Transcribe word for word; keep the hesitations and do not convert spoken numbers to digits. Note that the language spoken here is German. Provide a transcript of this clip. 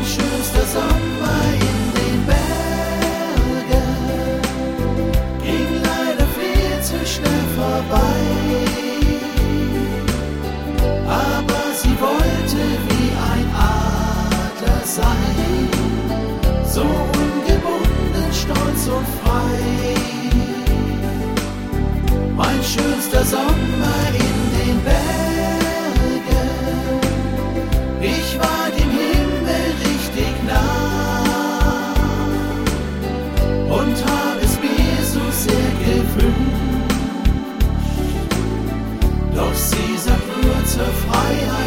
Mein schönster Sommer in den Bergen ging leider viel zu schnell vorbei. Aber sie wollte wie ein Adler sein, so ungebunden, stolz und frei. Mein schönster Sommer in den Bergen, ich war dem Himmel richtig nah und hab es mir so sehr gewünscht. Doch sie sagt nur zur Freiheit